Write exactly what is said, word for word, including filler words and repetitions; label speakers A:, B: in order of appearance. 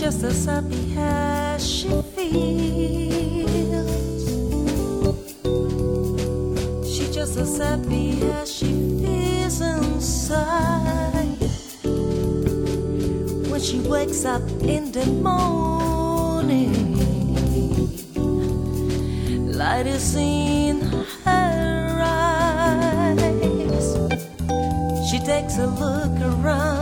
A: just as happy as she feels. She's just as happy as she feels inside. When she wakes up in the morning, light is in her eyes. She takes a look around.